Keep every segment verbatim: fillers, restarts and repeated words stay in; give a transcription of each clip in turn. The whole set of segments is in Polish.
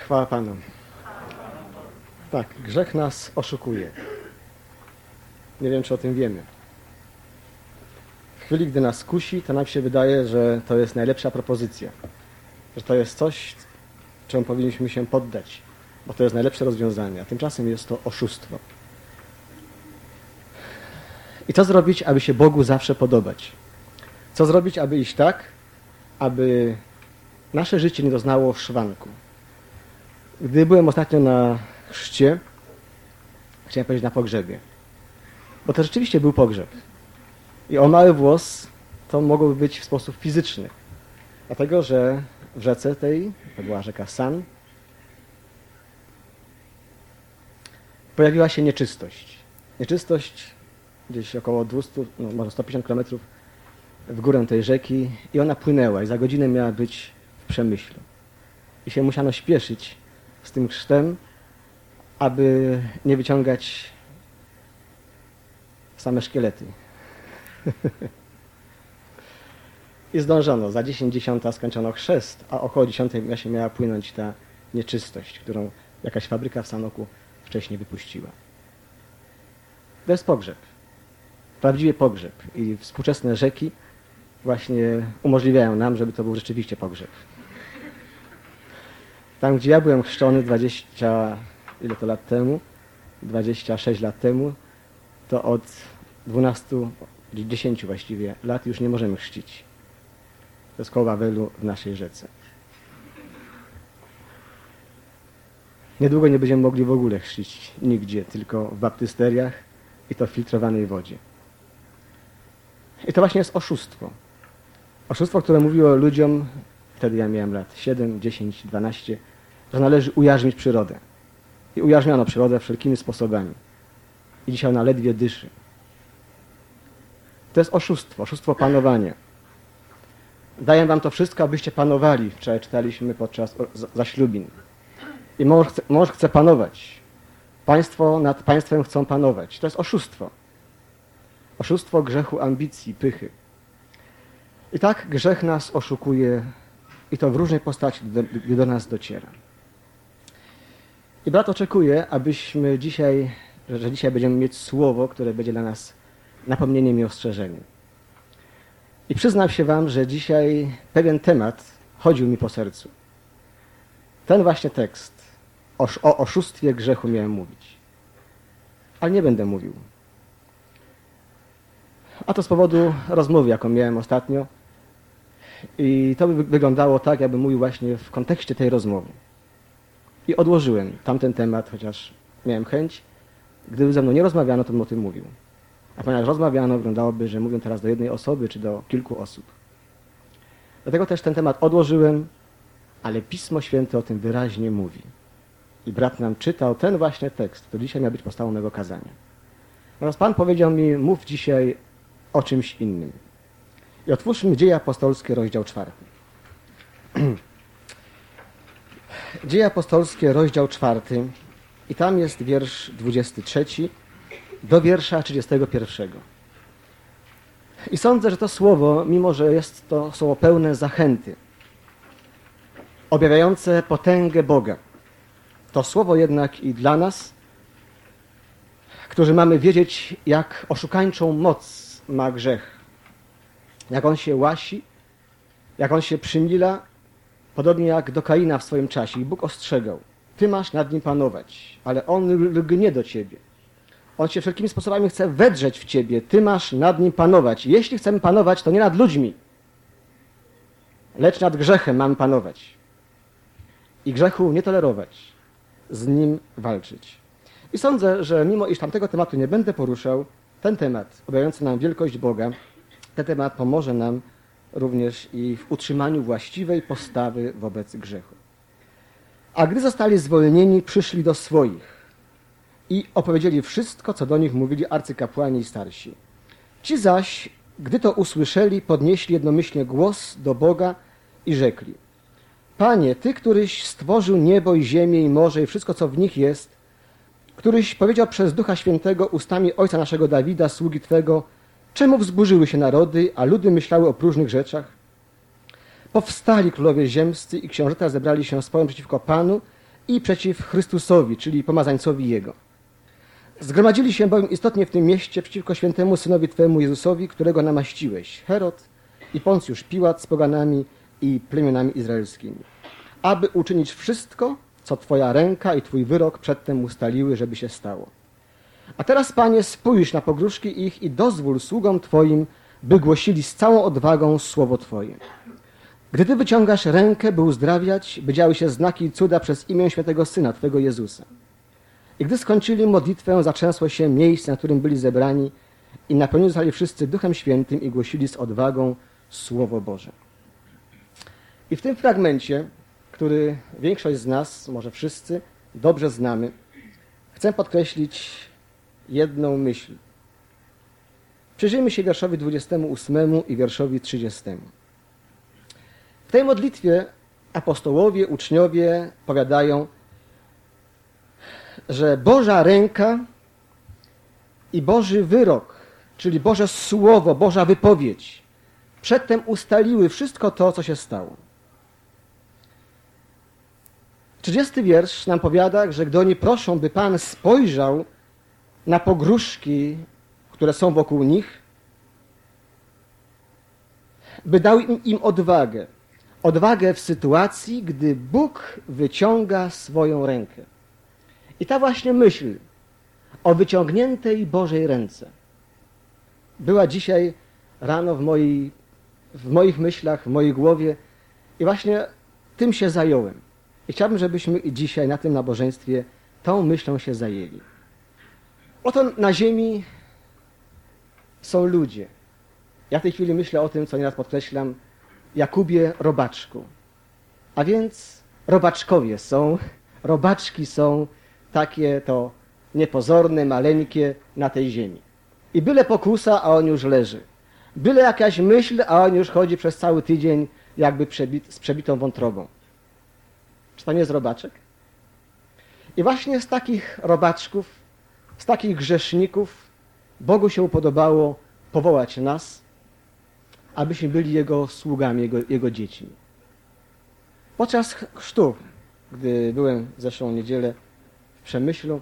Chwała Panu. Tak, grzech nas oszukuje. Nie wiem, czy o tym wiemy. W chwili, gdy nas kusi, to nam się wydaje, że to jest najlepsza propozycja. Że to jest coś, czemu powinniśmy się poddać, bo to jest najlepsze rozwiązanie, a tymczasem jest to oszustwo. I co zrobić, aby się Bogu zawsze podobać? Co zrobić, aby iść tak, aby nasze życie nie doznało szwanku? Gdy byłem ostatnio na chrzcie, chciałem powiedzieć na pogrzebie, bo to rzeczywiście był pogrzeb. I o mały włos to mogłoby być w sposób fizyczny, dlatego że w rzece tej, to była rzeka San, pojawiła się nieczystość. Nieczystość gdzieś około dwieście, no może sto pięćdziesiąt kilometrów w górę tej rzeki i ona płynęła i za godzinę miała być w Przemyślu. I się musiano śpieszyć z tym chrztem, aby nie wyciągać same szkielety. I zdążono. Za dziesięć dziesiąta skończono chrzest, a około dziesiątej się miała płynąć ta nieczystość, którą jakaś fabryka w Sanoku wcześniej wypuściła. To jest pogrzeb. Prawdziwie pogrzeb. I współczesne rzeki właśnie umożliwiają nam, żeby to był rzeczywiście pogrzeb. Tam, gdzie ja byłem chrzczony dwadzieścia, ile to lat temu? dwadzieścia sześć lat temu, to od dwunastu, dziesięciu właściwie lat już nie możemy chrzcić. To jest koło Wawelu w naszej rzece. Niedługo nie będziemy mogli w ogóle chrzcić nigdzie, tylko w baptysteriach i to w filtrowanej wodzie. I to właśnie jest oszustwo. Oszustwo, które mówiło ludziom, wtedy ja miałem lat siedem, dziesięć, dwanaście, że należy ujarzmić przyrodę. I ujarzmiono przyrodę wszelkimi sposobami. I dzisiaj ona ledwie dyszy. To jest oszustwo, oszustwo panowania. Daję wam to wszystko, abyście panowali. Wczoraj czytaliśmy podczas zaślubin. I mąż chce, mąż chce panować. Państwo nad państwem chcą panować. To jest oszustwo. Oszustwo grzechu, ambicji, pychy. I tak grzech nas oszukuje i to w różnej postaci, gdy do nas dociera. I brat oczekuje, abyśmy dzisiaj, że dzisiaj będziemy mieć słowo, które będzie dla nas napomnieniem i ostrzeżeniem. I przyznam się wam, że dzisiaj pewien temat chodził mi po sercu. Ten właśnie tekst o, o oszustwie grzechu miałem mówić. Ale nie będę mówił. A to z powodu rozmowy, jaką miałem ostatnio. I to by wyglądało tak, jakbym mówił właśnie w kontekście tej rozmowy. I odłożyłem tamten temat, chociaż miałem chęć. Gdyby ze mną nie rozmawiano, to bym o tym mówił. A ponieważ rozmawiano, wyglądałoby, że mówię teraz do jednej osoby, czy do kilku osób. Dlatego też ten temat odłożyłem, ale Pismo Święte o tym wyraźnie mówi. I brat nam czytał ten właśnie tekst, który dzisiaj miał być podstawą mego kazania. Natomiast Pan powiedział mi, mów dzisiaj o czymś innym. I otwórzmy Dzieje Apostolskie, rozdział czwarty. Dzieje Apostolskie, rozdział czwarty. I tam jest wiersz dwudziesty trzeci do wiersza trzydziestego pierwszego. I sądzę, że to słowo, mimo że jest to słowo pełne zachęty, objawiające potęgę Boga, to słowo jednak i dla nas, którzy mamy wiedzieć, jak oszukańczą moc ma grzech, jak on się łasi, jak on się przymila, podobnie jak do Kaina w swoim czasie. I Bóg ostrzegał, ty masz nad nim panować, ale on lgnie do ciebie. On się wszelkimi sposobami chce wedrzeć w ciebie, ty masz nad nim panować. Jeśli chcemy panować, to nie nad ludźmi, lecz nad grzechem mamy panować. I grzechu nie tolerować, z nim walczyć. I sądzę, że mimo iż tamtego tematu nie będę poruszał, ten temat, objawiający nam wielkość Boga, ten temat pomoże nam również i w utrzymaniu właściwej postawy wobec grzechu. A gdy zostali zwolnieni, przyszli do swoich i opowiedzieli wszystko, co do nich mówili arcykapłani i starsi. Ci zaś, gdy to usłyszeli, podnieśli jednomyślnie głos do Boga i rzekli: Panie, Ty, któryś stworzył niebo i ziemię i morze i wszystko, co w nich jest, któryś powiedział przez Ducha Świętego ustami ojca naszego Dawida, sługi Twego, czemu wzburzyły się narody, a ludy myślały o próżnych rzeczach? Powstali królowie ziemscy i książęta zebrali się z społem przeciwko Panu i przeciw Chrystusowi, czyli pomazańcowi Jego. Zgromadzili się bowiem istotnie w tym mieście przeciwko świętemu Synowi Twemu Jezusowi, którego namaściłeś, Herod i Poncjusz Piłat z poganami i plemionami izraelskimi, aby uczynić wszystko, co Twoja ręka i Twój wyrok przedtem ustaliły, żeby się stało. A teraz, Panie, spójrz na pogróżki ich i dozwól sługom Twoim, by głosili z całą odwagą słowo Twoje. Gdy Ty wyciągasz rękę, by uzdrawiać, by działy się znaki i cuda przez imię świętego Syna Twego Jezusa. I gdy skończyli modlitwę, zatrzęsło się miejsce, na którym byli zebrani i napełnieni zostali wszyscy Duchem Świętym i głosili z odwagą Słowo Boże. I w tym fragmencie, który większość z nas, może wszyscy, dobrze znamy, chcę podkreślić jedną myśl. Przyjrzyjmy się wierszowi dwudziestemu ósmemu i wierszowi trzydziestemu. W tej modlitwie apostołowie, uczniowie powiadają, że Boża ręka i Boży wyrok, czyli Boże Słowo, Boża wypowiedź, przedtem ustaliły wszystko to, co się stało. trzydziesty wiersz nam powiada, że gdy oni proszą, by Pan spojrzał na pogróżki, które są wokół nich, by dał im, im odwagę. Odwagę w sytuacji, gdy Bóg wyciąga swoją rękę. I ta właśnie myśl o wyciągniętej Bożej ręce była dzisiaj rano w, mojej, w moich myślach, w mojej głowie i właśnie tym się zająłem. I chciałbym, żebyśmy i dzisiaj na tym nabożeństwie tą myślą się zajęli. Oto na ziemi są ludzie. Ja w tej chwili myślę o tym, co nieraz podkreślam, Jakubie Robaczku. A więc robaczkowie są, robaczki są takie to niepozorne, maleńkie na tej ziemi. I byle pokusa, a on już leży. Byle jakaś myśl, a on już chodzi przez cały tydzień jakby przebit, z przebitą wątrobą. Czy to nie jest robaczek? I właśnie z takich robaczków, z takich grzeszników Bogu się upodobało powołać nas, abyśmy byli Jego sługami, Jego, Jego dziećmi. Podczas chrztu, gdy byłem w zeszłą niedzielę w Przemyślu,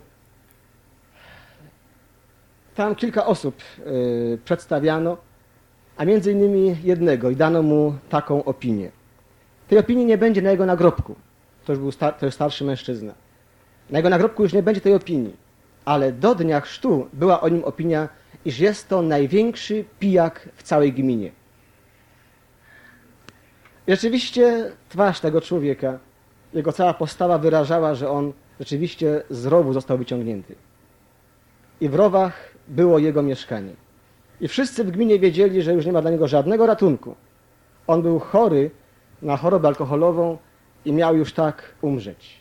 tam kilka osób y, przedstawiano, a między innymi jednego i dano mu taką opinię. Tej opinii nie będzie na jego nagrobku. To już był star- to jest starszy mężczyzna. Na jego nagrobku już nie będzie tej opinii. Ale do dnia chrztu była o nim opinia, iż jest to największy pijak w całej gminie. I rzeczywiście twarz tego człowieka, jego cała postawa wyrażała, że on rzeczywiście z rowu został wyciągnięty. I w rowach było jego mieszkanie. I wszyscy w gminie wiedzieli, że już nie ma dla niego żadnego ratunku. On był chory na chorobę alkoholową i miał już tak umrzeć.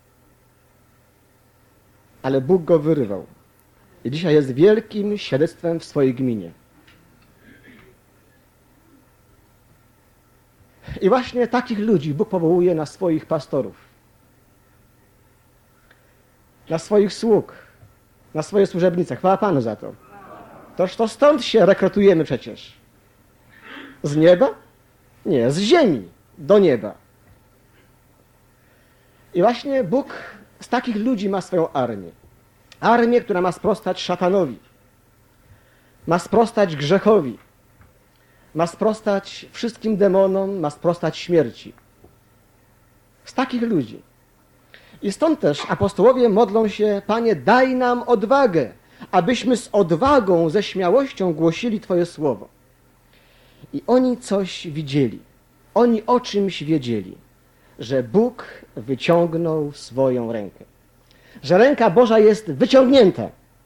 Ale Bóg go wyrwał. I dzisiaj jest wielkim świadectwem w swojej gminie. I właśnie takich ludzi Bóg powołuje na swoich pastorów, na swoich sług, na swoje służebnice. Chwała Panu za to. Toż to stąd się rekrutujemy przecież. Z nieba? Nie, z ziemi do nieba. I właśnie Bóg z takich ludzi ma swoją armię. Armię, która ma sprostać szatanowi. Ma sprostać grzechowi. Ma sprostać wszystkim demonom, ma sprostać śmierci. Z takich ludzi. I stąd też apostołowie modlą się, Panie, daj nam odwagę, abyśmy z odwagą, ze śmiałością głosili Twoje słowo. I oni coś widzieli. Oni o czymś wiedzieli. Że Bóg wyciągnął swoją rękę. Że ręka Boża jest wyciągnięta.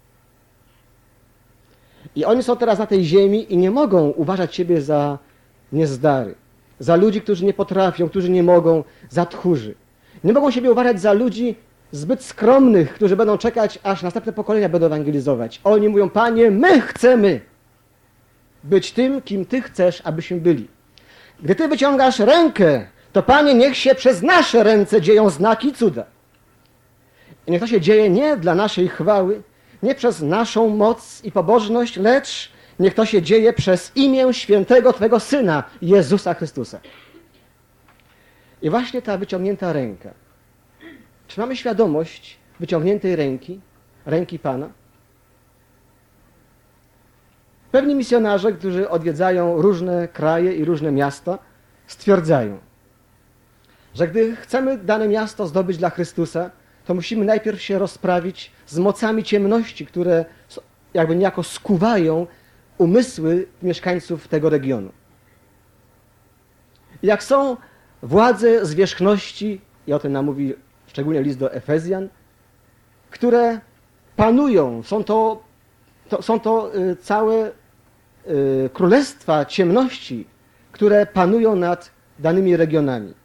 I oni są teraz na tej ziemi i nie mogą uważać siebie za niezdary. Za ludzi, którzy nie potrafią, którzy nie mogą, za tchórzy. Nie mogą siebie uważać za ludzi zbyt skromnych, którzy będą czekać, aż następne pokolenia będą ewangelizować. Oni mówią, Panie, my chcemy być tym, kim Ty chcesz, abyśmy byli. Gdy Ty wyciągasz rękę, to Panie, niech się przez nasze ręce dzieją znaki i cuda. I niech to się dzieje nie dla naszej chwały, nie przez naszą moc i pobożność, lecz niech to się dzieje przez imię świętego Twego Syna, Jezusa Chrystusa. I właśnie ta wyciągnięta ręka. Czy mamy świadomość wyciągniętej ręki, ręki Pana? Pewni misjonarze, którzy odwiedzają różne kraje i różne miasta, stwierdzają, że gdy chcemy dane miasto zdobyć dla Chrystusa, to musimy najpierw się rozprawić z mocami ciemności, które jakby niejako skuwają umysły mieszkańców tego regionu. Jak są władze zwierzchności, i o tym nam mówi szczególnie list do Efezjan, które panują, są to, to, są to y, całe y, królestwa ciemności, które panują nad danymi regionami.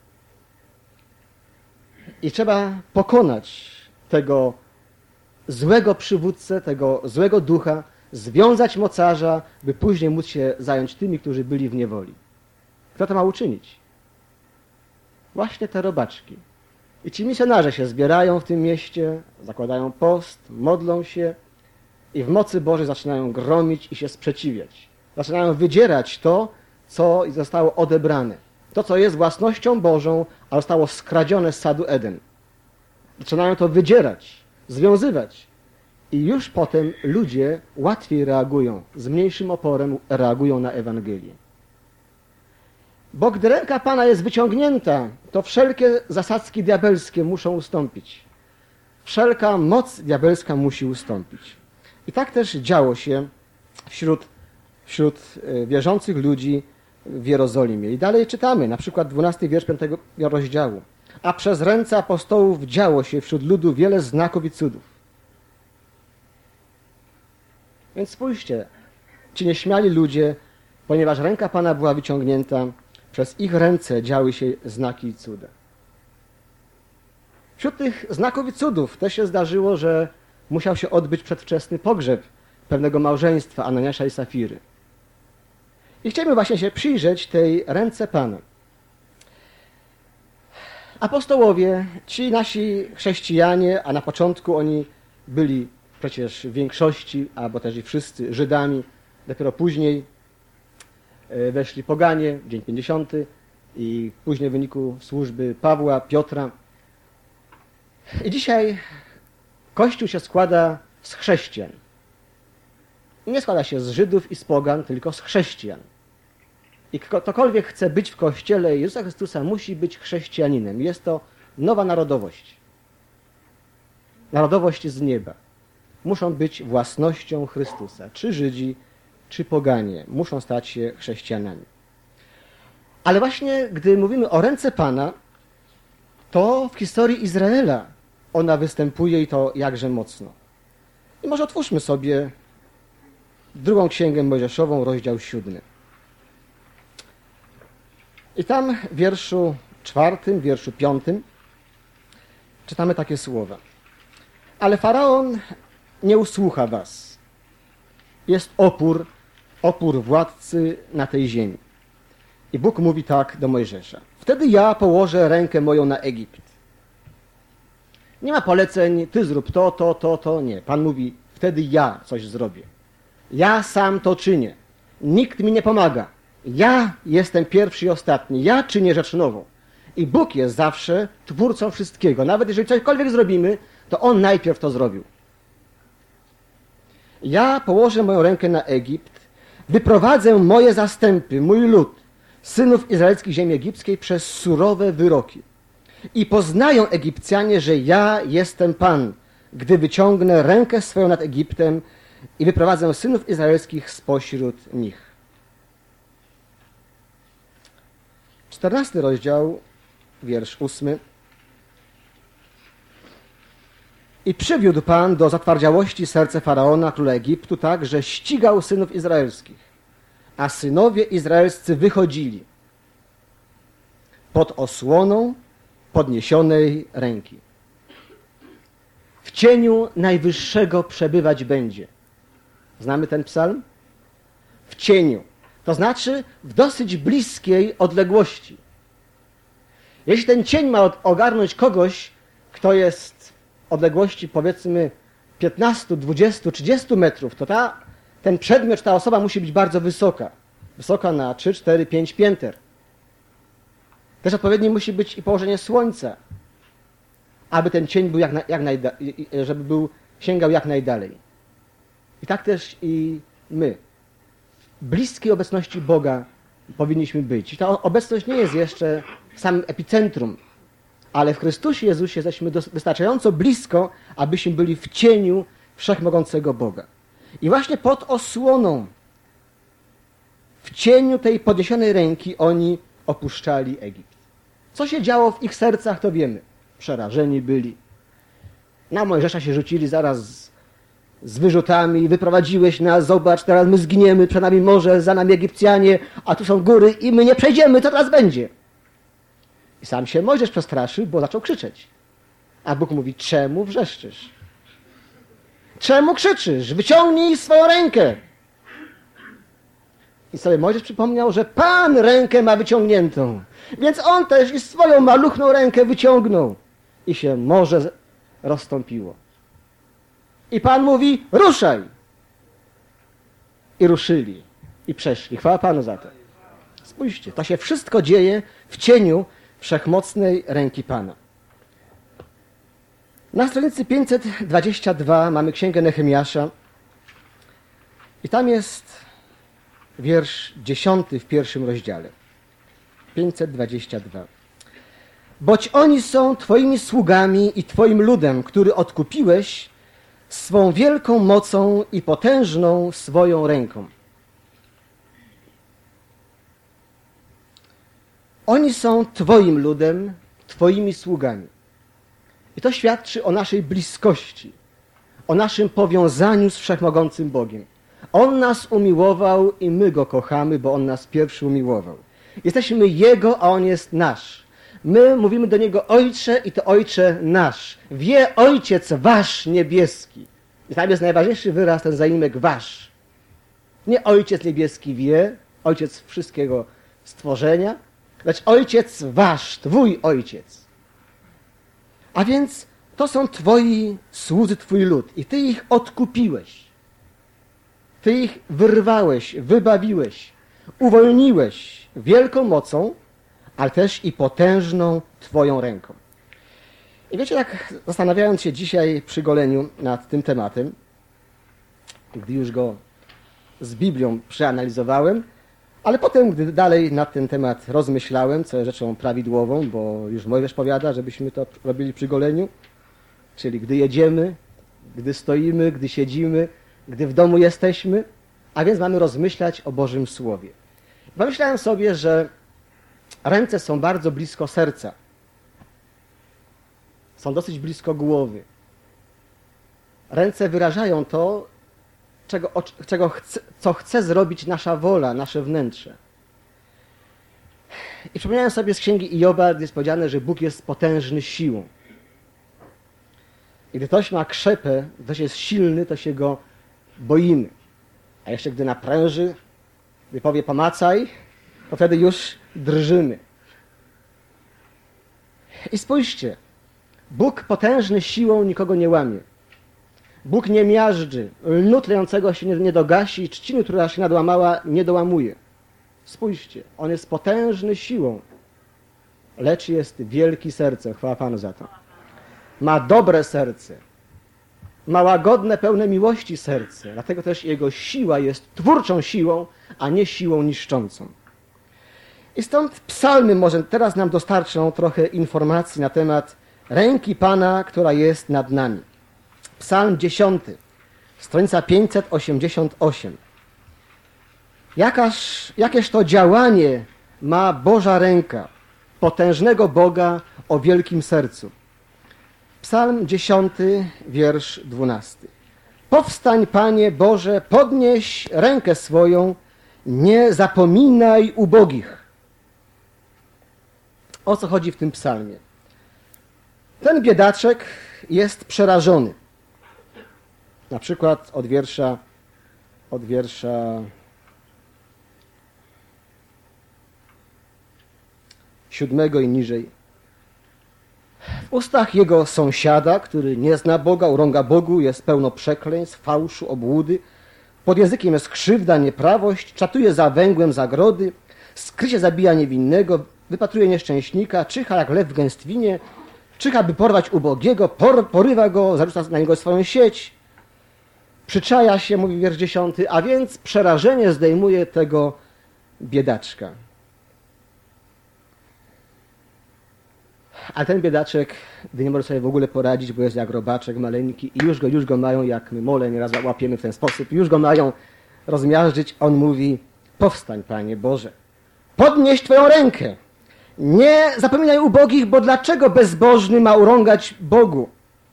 I trzeba pokonać tego złego przywódcę, tego złego ducha, związać mocarza, by później móc się zająć tymi, którzy byli w niewoli. Kto to ma uczynić? Właśnie te robaczki. I ci misjonarze się zbierają w tym mieście, zakładają post, modlą się i w mocy Bożej zaczynają gromić i się sprzeciwiać. Zaczynają wydzierać to, co zostało odebrane. To, co jest własnością Bożą, a zostało skradzione z sadu Eden. Zaczynają to wydzierać, związywać. I już potem ludzie łatwiej reagują, z mniejszym oporem reagują na Ewangelię. Bo gdy ręka Pana jest wyciągnięta, to wszelkie zasadzki diabelskie muszą ustąpić. Wszelka moc diabelska musi ustąpić. I tak też działo się wśród, wśród wierzących ludzi w Jerozolimie. I dalej czytamy, na przykład dwunasty wiersz piątego rozdziału. A przez ręce apostołów działo się wśród ludu wiele znaków i cudów. Więc spójrzcie, ci nieśmiali ludzie, ponieważ ręka Pana była wyciągnięta, przez ich ręce działy się znaki i cuda. Wśród tych znaków i cudów też się zdarzyło, że musiał się odbyć przedwczesny pogrzeb pewnego małżeństwa Ananiasza i Safiry. I chcielibyśmy właśnie się przyjrzeć tej ręce Pana. Apostołowie, ci nasi chrześcijanie, a na początku oni byli przecież w większości, albo też i wszyscy Żydami, dopiero później weszli poganie, dzień pięćdziesiąty i później w wyniku służby Pawła, Piotra. I dzisiaj Kościół się składa z chrześcijan. I nie składa się z Żydów i z pogan, tylko z chrześcijan. I ktokolwiek chce być w Kościele Jezusa Chrystusa, musi być chrześcijaninem. Jest to nowa narodowość. Narodowość z nieba. Muszą być własnością Chrystusa. Czy Żydzi, czy poganie muszą stać się chrześcijanami. Ale właśnie gdy mówimy o ręce Pana, to w historii Izraela ona występuje i to jakże mocno. I może otwórzmy sobie drugą księgę Mojżeszową, rozdział siódmy. I tam w wierszu czwartym, wierszu piątym czytamy takie słowa. Ale Faraon nie usłucha was. Jest opór, opór władcy na tej ziemi. I Bóg mówi tak do Mojżesza. Wtedy ja położę rękę moją na Egipt. Nie ma poleceń, ty zrób to, to, to, to. Nie. Pan mówi, wtedy ja coś zrobię. Ja sam to czynię. Nikt mi nie pomaga. Ja jestem pierwszy i ostatni. Ja czynię rzecz nową. I Bóg jest zawsze twórcą wszystkiego. Nawet jeżeli cośkolwiek zrobimy, to On najpierw to zrobił. Ja położę moją rękę na Egipt, wyprowadzę moje zastępy, mój lud, synów izraelskich ziemi egipskiej przez surowe wyroki. I poznają Egipcjanie, że ja jestem Pan, gdy wyciągnę rękę swoją nad Egiptem i wyprowadzę synów izraelskich spośród nich. Czternasty rozdział, wiersz ósmy. I przywiódł Pan do zatwardziałości serce Faraona, króla Egiptu, tak, że ścigał synów izraelskich, a synowie izraelscy wychodzili pod osłoną podniesionej ręki. W cieniu Najwyższego przebywać będzie. Znamy ten psalm? W cieniu. To znaczy w dosyć bliskiej odległości. Jeśli ten cień ma ogarnąć kogoś, kto jest w odległości powiedzmy piętnaście, dwadzieścia, trzydzieści metrów, to ta, ten przedmiot, ta osoba musi być bardzo wysoka. Wysoka na trzy, cztery, pięć pięter. Też odpowiednie musi być i położenie słońca. aby ten cień był jak, na, jak najda, żeby był, sięgał jak najdalej. I tak też i my. W bliskiej obecności Boga powinniśmy być. I ta obecność nie jest jeszcze w samym epicentrum, ale w Chrystusie Jezusie jesteśmy wystarczająco blisko, abyśmy byli w cieniu wszechmogącego Boga. I właśnie pod osłoną, w cieniu tej podniesionej ręki oni opuszczali Egipt. Co się działo w ich sercach, to wiemy. Przerażeni byli. Na Mojżesza się rzucili zaraz z, z wyrzutami. Wyprowadziłeś nas, zobacz, teraz my zginiemy, przed nami morze, za nami Egipcjanie, a tu są góry i my nie przejdziemy, co teraz będzie? I sam się Mojżesz przestraszył, bo zaczął krzyczeć. A Bóg mówi, czemu wrzeszczysz? Czemu krzyczysz? Wyciągnij swoją rękę. I sobie Mojżesz przypomniał, że Pan rękę ma wyciągniętą. Więc on też i swoją maluchną rękę wyciągnął. I się morze rozstąpiło. I Pan mówi, ruszaj. I ruszyli. I przeszli. Chwała Panu za to. Spójrzcie, to się wszystko dzieje w cieniu wszechmocnej ręki Pana. Na stronicy pięćset dwadzieścia dwa mamy Księgę Nehemiasza. I tam jest wiersz dziesiąty w pierwszym rozdziale. pięćset dwadzieścia dwa. Boć oni są Twoimi sługami i Twoim ludem, który odkupiłeś swą wielką mocą i potężną swoją ręką. Oni są Twoim ludem, Twoimi sługami. I to świadczy o naszej bliskości, o naszym powiązaniu z Wszechmogącym Bogiem. On nas umiłował i my Go kochamy, bo On nas pierwszy umiłował. Jesteśmy Jego, a On jest nasz. My mówimy do Niego Ojcze i to Ojcze nasz. Wie Ojciec Wasz niebieski. I tam jest najważniejszy wyraz, ten zaimek Wasz. Nie Ojciec niebieski wie, Ojciec wszystkiego stworzenia, lecz Ojciec Wasz, Twój Ojciec. A więc to są Twoi słudzy, Twój lud i Ty ich odkupiłeś. Ty ich wyrwałeś, wybawiłeś, uwolniłeś wielką mocą, ale też i potężną Twoją ręką. I wiecie, tak zastanawiając się dzisiaj przy goleniu nad tym tematem, gdy już go z Biblią przeanalizowałem, ale potem, gdy dalej nad ten temat rozmyślałem, co jest rzeczą prawidłową, bo już Mojżesz powiada, żebyśmy to robili przy goleniu, czyli gdy jedziemy, gdy stoimy, gdy siedzimy, gdy w domu jesteśmy, a więc mamy rozmyślać o Bożym Słowie. Pomyślałem sobie, że ręce są bardzo blisko serca. Są dosyć blisko głowy. Ręce wyrażają to, czego, czego chce, co chce zrobić nasza wola, nasze wnętrze. I przypomniałem sobie z Księgi Ioba, gdzie jest powiedziane, że Bóg jest potężny siłą. I gdy ktoś ma krzepę, gdy ktoś jest silny, to się go boimy. A jeszcze gdy napręży, gdy powie pomacaj, to wtedy już drżymy. I spójrzcie, Bóg potężny siłą nikogo nie łamie. Bóg nie miażdży, lnu tlejącego się nie, nie dogasi, trzciny, która się nadłamała, nie dołamuje. Spójrzcie, On jest potężny siłą, lecz jest wielki sercem. Chwała Panu za to. Ma dobre serce, ma łagodne, pełne miłości serce, dlatego też Jego siła jest twórczą siłą, a nie siłą niszczącą. I stąd psalmy może teraz nam dostarczą trochę informacji na temat ręki Pana, która jest nad nami. Psalm dziesiąty, stronica pięćset osiemdziesiąt osiem. Jakaż, jakież to działanie ma Boża ręka, potężnego Boga o wielkim sercu. Psalm dziesiąty, wiersz dwunasty. Powstań, Panie Boże, podnieś rękę swoją, nie zapominaj ubogich. O co chodzi w tym psalmie? Ten biedaczek jest przerażony. Na przykład od wiersza, od wiersza siódmego i niżej. W ustach jego sąsiada, który nie zna Boga, urąga Bogu, jest pełno przekleństw, fałszu, obłudy. Pod językiem jest krzywda, nieprawość, czatuje za węgłem zagrody, skrycie zabija niewinnego, wypatruje nieszczęśnika, czyha jak lew w gęstwinie, Czyha, by porwać ubogiego, por, porywa go, zarzuca na niego swoją sieć, przyczaja się, mówi wiersz dziesiąty, a więc przerażenie zdejmuje tego biedaczka. A ten biedaczek, gdy nie może sobie w ogóle poradzić, bo jest jak robaczek maleńki i już go, już go mają, jak my mole nieraz łapiemy w ten sposób, już go mają rozmiażdżyć, on mówi, powstań, Panie Boże, podnieś Twoją rękę. Nie zapominaj ubogich, bo dlaczego bezbożny ma urągać Bogu?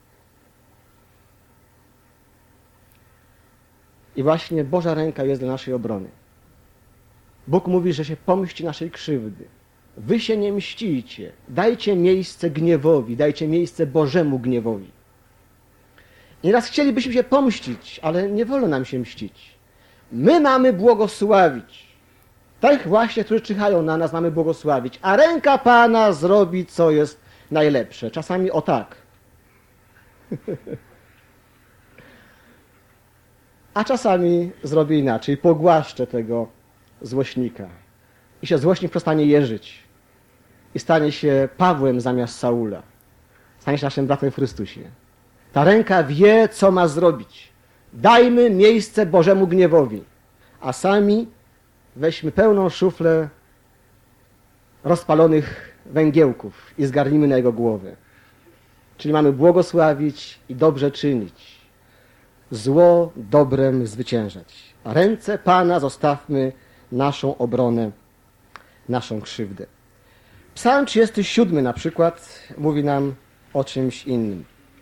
I właśnie Boża ręka jest dla naszej obrony. Bóg mówi, że się pomści naszej krzywdy. Wy się nie mścicie. Dajcie miejsce gniewowi, dajcie miejsce Bożemu gniewowi. Nieraz chcielibyśmy się pomścić, ale nie wolno nam się mścić. My mamy błogosławić. Tak właśnie, którzy czyhają na nas, mamy błogosławić. A ręka Pana zrobi, co jest najlepsze. Czasami o tak. A czasami zrobi inaczej. Pogłaszczę tego złośnika. I się złośnik przestanie jeżyć. I stanie się Pawłem zamiast Saula. Stanie się naszym bratem w Chrystusie. Ta ręka wie, co ma zrobić. Dajmy miejsce Bożemu gniewowi. A sami weźmy pełną szuflę rozpalonych węgiełków i zgarnijmy na jego głowę. Czyli mamy błogosławić i dobrze czynić. Zło dobrem zwyciężać. A ręce Pana zostawmy naszą obronę, naszą krzywdę. Psalm trzydziesty siódmy na przykład mówi nam o czymś innym.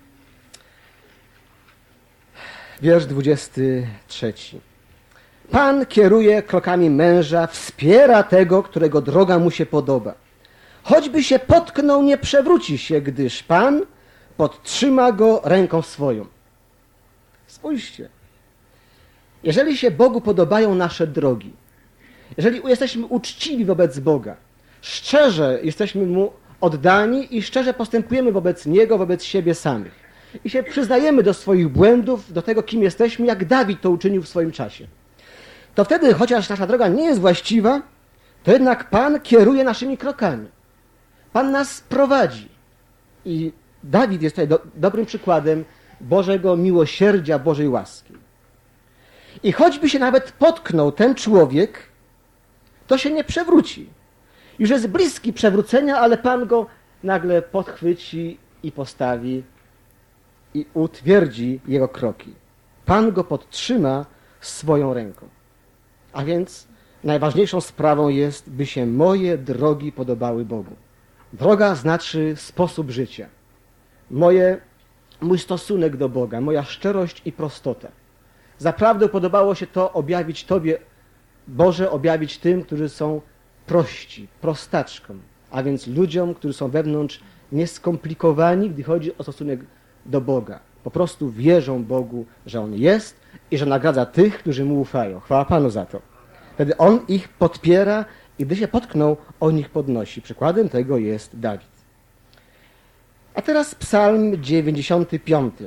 Wiersz dwudziesty trzeci. Pan kieruje krokami męża, wspiera tego, którego droga mu się podoba. Choćby się potknął, nie przewróci się, gdyż Pan podtrzyma go ręką swoją. Spójrzcie. Jeżeli się Bogu podobają nasze drogi, jeżeli jesteśmy uczciwi wobec Boga, szczerze jesteśmy Mu oddani i szczerze postępujemy wobec Niego, wobec siebie samych i się przyznajemy do swoich błędów, do tego, kim jesteśmy, jak Dawid to uczynił w swoim czasie, to wtedy, chociaż nasza droga nie jest właściwa, to jednak Pan kieruje naszymi krokami. Pan nas prowadzi. I Dawid jest tutaj do, dobrym przykładem Bożego miłosierdzia, Bożej łaski. I choćby się nawet potknął ten człowiek, to się nie przewróci. Już jest bliski przewrócenia, ale Pan go nagle podchwyci i postawi i utwierdzi jego kroki. Pan go podtrzyma swoją ręką. A więc najważniejszą sprawą jest, by się moje drogi podobały Bogu. Droga znaczy sposób życia. Moje, mój stosunek do Boga, moja szczerość i prostota. Zaprawdę podobało się to objawić Tobie, Boże, objawić tym, którzy są prości, prostaczkom, a więc ludziom, którzy są wewnątrz nieskomplikowani, gdy chodzi o stosunek do Boga. Po prostu wierzą Bogu, że On jest i że nagradza tych, którzy Mu ufają. Chwała Panu za to. Wtedy On ich podpiera i gdy się potkną, On ich podnosi. Przykładem tego jest Dawid. A teraz Psalm dziewięćdziesiąty piąty.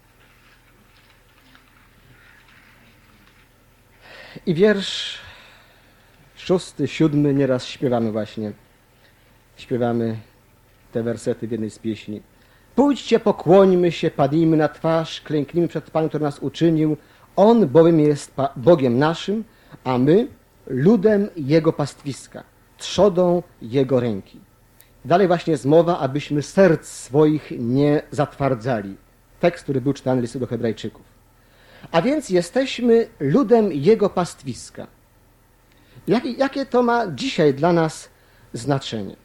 I wiersz szósty, siódmy, nieraz śpiewamy właśnie. Śpiewamy te wersety w jednej z pieśni. Pójdźcie, pokłońmy się, padnijmy na twarz, klęknijmy przed Panem, który nas uczynił. On bowiem jest Bogiem naszym, a my ludem Jego pastwiska, trzodą Jego ręki. Dalej właśnie jest mowa, abyśmy serc swoich nie zatwardzali. Tekst, który był czytany listu do Hebrajczyków. A więc jesteśmy ludem Jego pastwiska. Jak, jakie to ma dzisiaj dla nas znaczenie?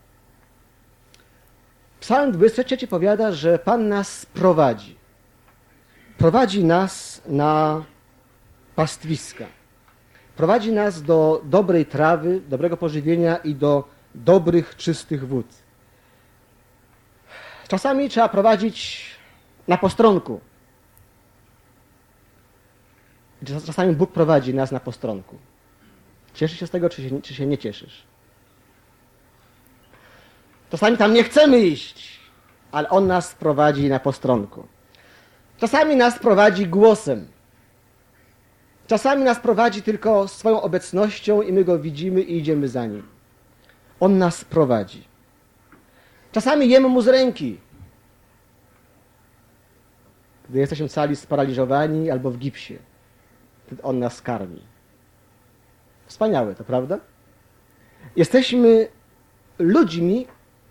Psalm dwudziesty trzeci powiada, że Pan nas prowadzi. Prowadzi nas na pastwiska. Prowadzi nas do dobrej trawy, dobrego pożywienia i do dobrych, czystych wód. Czasami trzeba prowadzić na postronku. Czasami Bóg prowadzi nas na postronku. Cieszysz się z tego, czy się, czy się nie cieszysz? Czasami tam nie chcemy iść, ale On nas prowadzi na postronku. Czasami nas prowadzi głosem. Czasami nas prowadzi tylko swoją obecnością i my Go widzimy i idziemy za Nim. On nas prowadzi. Czasami jemy mu z ręki. Gdy jesteśmy cali sparaliżowani albo w gipsie, to on nas karmi. Wspaniałe, to prawda? Jesteśmy ludźmi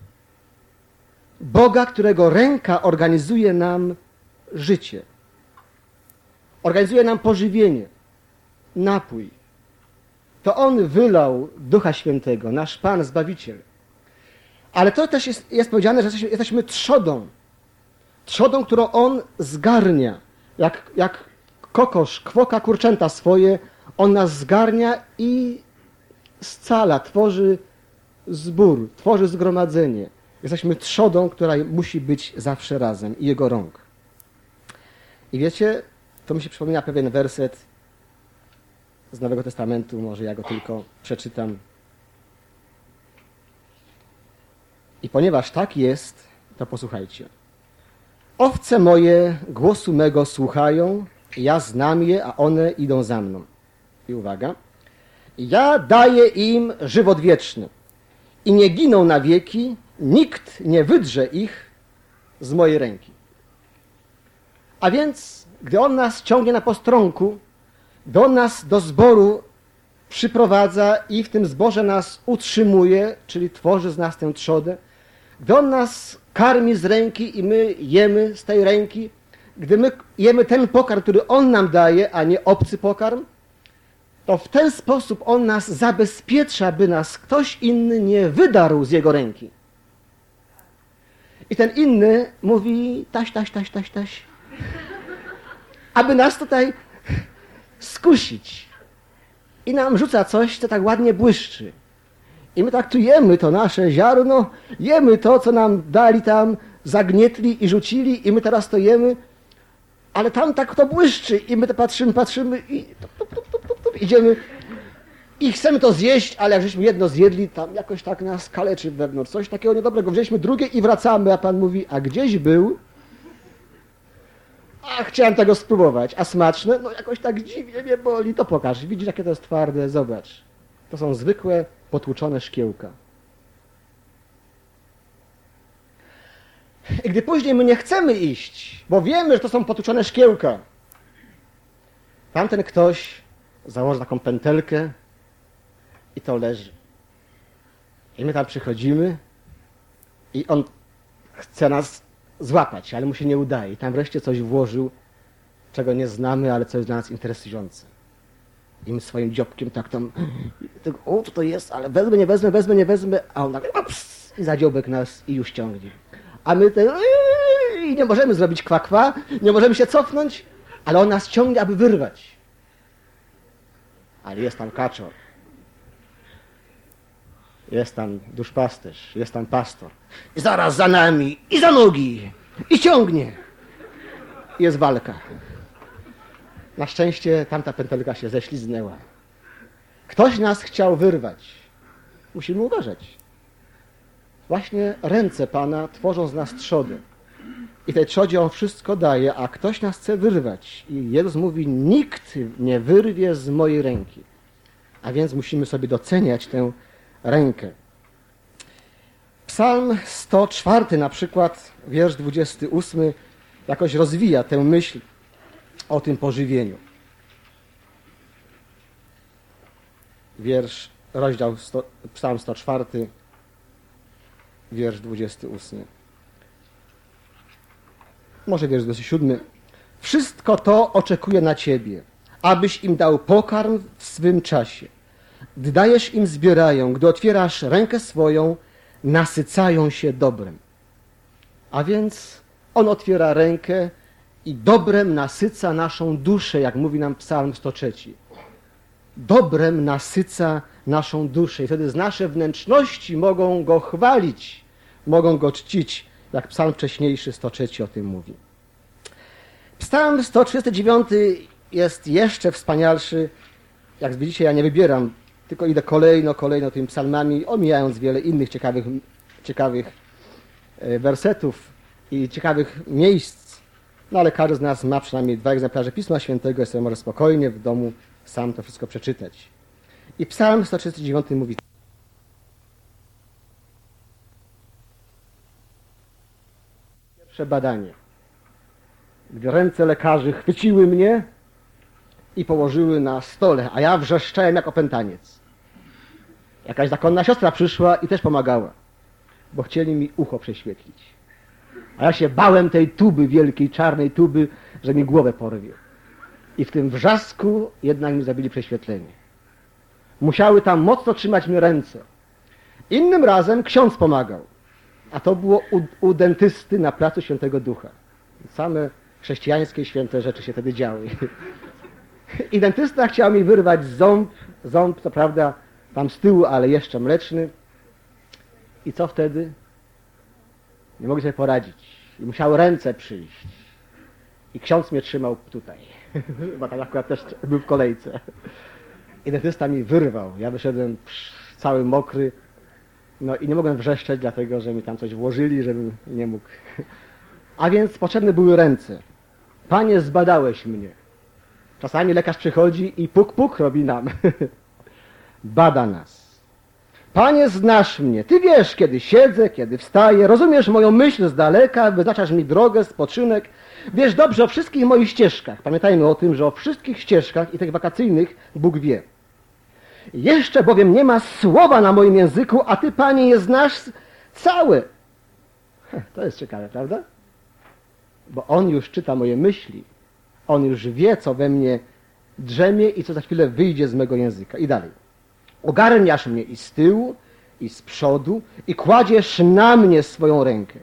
Boga, którego ręka organizuje nam życie. Organizuje nam pożywienie, napój. To On wylał Ducha Świętego, nasz Pan, Zbawiciel. Ale to też jest, jest powiedziane, że jesteśmy, jesteśmy trzodą. Trzodą, którą On zgarnia. Jak, jak kokosz, kwoka kurczęta swoje, On nas zgarnia i scala, tworzy zbór, tworzy zgromadzenie. Jesteśmy trzodą, która musi być zawsze razem i Jego rąk. I wiecie, to mi się przypomina pewien werset z Nowego Testamentu, może ja go tylko przeczytam. I ponieważ tak jest, to posłuchajcie. Owce moje głosu mego słuchają, ja znam je, a one idą za mną. I uwaga. Ja daję im żywot wieczny i nie giną na wieki, nikt nie wydrze ich z mojej ręki. A więc, gdy On nas ciągnie na postrąku, gdy On nas do zboru przyprowadza i w tym zborze nas utrzymuje, czyli tworzy z nas tę trzodę, gdy On nas karmi z ręki i my jemy z tej ręki, gdy my jemy ten pokarm, który On nam daje, a nie obcy pokarm, to w ten sposób On nas zabezpiecza, by nas ktoś inny nie wydarł z Jego ręki. I ten inny mówi taś, taś, taś, taś, taś. Aby nas tutaj skusić. I nam rzuca coś, co tak ładnie błyszczy. I my tak tu jemy to nasze ziarno, jemy to, co nam dali tam, zagnietli i rzucili i my teraz to jemy, ale tam tak to błyszczy i my to patrzymy, patrzymy i tup, tup, tup, tup, tup, idziemy i chcemy to zjeść, ale jak żeśmy jedno zjedli, tam jakoś tak nas kaleczy wewnątrz, coś takiego niedobrego. Wzięliśmy drugie i wracamy, a Pan mówi, a gdzieś był? A chciałem tego spróbować, a smaczne? No jakoś tak dziwnie mnie boli, to pokaż, widzisz jakie to jest twarde, zobacz. To są zwykłe, potłuczone szkiełka. I gdy później my nie chcemy iść, bo wiemy, że to są potłuczone szkiełka, tamten ktoś założy taką pętelkę i to leży. I my tam przychodzimy i on chce nas złapać, ale mu się nie udaje. I tam wreszcie coś włożył, czego nie znamy, ale co jest dla nas interesujące. I my swoim dziobkiem tak tam, o, co to jest, ale wezmę, nie wezmę, wezmę, nie wezmę, a on tak ops, i za dziobek nas i już ciągnie. A my te, i nie możemy zrobić kwa, kwa, nie możemy się cofnąć, ale on nas ciągnie, aby wyrwać. Ale jest tam kaczor. Jest tam duszpasterz, jest tam pastor. I zaraz za nami, i za nogi, i ciągnie. I jest walka. Na szczęście tamta pętelka się ześliznęła. Ktoś nas chciał wyrwać. Musimy uważać. Właśnie ręce Pana tworzą z nas trzodę. I tej trzodzie On wszystko daje, a ktoś nas chce wyrwać. I Jezus mówi, nikt nie wyrwie z mojej ręki. A więc musimy sobie doceniać tę rękę. Psalm sto cztery na przykład, wiersz dwudziesty ósmy, jakoś rozwija tę myśl o tym pożywieniu. Wiersz, rozdział sto, Psalm sto cztery, wiersz dwudziesty ósmy. Może wiersz dwudziesty siódmy. Wszystko to oczekuje na Ciebie, abyś im dał pokarm w swym czasie. Gdy dajesz im, zbierają, gdy otwierasz rękę swoją, nasycają się dobrem. A więc On otwiera rękę i dobrem nasyca naszą duszę, jak mówi nam Psalm sto trzy. Dobrem nasyca naszą duszę i wtedy z nasze wnętrzności mogą Go chwalić, mogą Go czcić, jak Psalm wcześniejszy sto trzy o tym mówi. Psalm sto trzydziesty dziewiąty jest jeszcze wspanialszy. Jak widzicie, ja nie wybieram, tylko idę kolejno, kolejno tymi psalmami, omijając wiele innych ciekawych, ciekawych wersetów i ciekawych miejsc. No ale każdy z nas ma przynajmniej dwa egzemplarze Pisma Świętego i sobie może spokojnie w domu sam to wszystko przeczytać. I Psalm sto trzydziesty dziewiąty mówi: przebadanie. Gdy ręce lekarzy chwyciły mnie i położyły na stole, a ja wrzeszczałem jak opętaniec. Jakaś zakonna siostra przyszła i też pomagała, bo chcieli mi ucho prześwietlić. A ja się bałem tej tuby, wielkiej czarnej tuby, że mi głowę porwie. I w tym wrzasku jednak mi zabili prześwietlenie. Musiały tam mocno trzymać mi ręce. Innym razem ksiądz pomagał, a to było u, u dentysty na placu Świętego Ducha. Same chrześcijańskie święte rzeczy się wtedy działy. I dentysta chciał mi wyrwać ząb, ząb to prawda tam z tyłu, ale jeszcze mleczny. I co wtedy? Nie mogli sobie poradzić. I musiały ręce przyjść. I ksiądz mnie trzymał tutaj, bo tak akurat też był w kolejce. I dentysta mi wyrwał. Ja wyszedłem cały mokry. No i nie mogłem wrzeszczeć, dlatego że mi tam coś włożyli, żebym nie mógł. A więc potrzebne były ręce. Panie, zbadałeś mnie. Czasami lekarz przychodzi i puk, puk robi nam. Bada nas. Panie, znasz mnie. Ty wiesz, kiedy siedzę, kiedy wstaję. Rozumiesz moją myśl z daleka. Wyznaczasz mi drogę, spoczynek. Wiesz dobrze o wszystkich moich ścieżkach. Pamiętajmy o tym, że o wszystkich ścieżkach i tych wakacyjnych Bóg wie. Jeszcze bowiem nie ma słowa na moim języku, a Ty, Panie, je znasz całe. To jest ciekawe, prawda? Bo On już czyta moje myśli. On już wie, co we mnie drzemie i co za chwilę wyjdzie z mego języka. I dalej. Ogarniasz mnie i z tyłu, i z przodu i kładziesz na mnie swoją rękę.